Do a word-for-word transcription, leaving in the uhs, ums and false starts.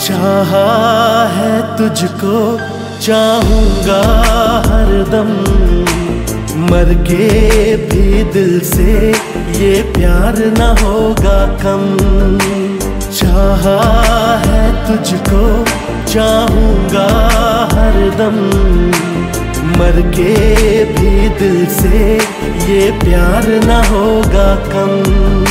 चाहा है तुझको चाहूंगा हरदम, मर के भी दिल से ये प्यार न होगा कम। चाहा है तुझको चाहूंगा हरदम, मर के भी दिल से ये प्यार न होगा कम।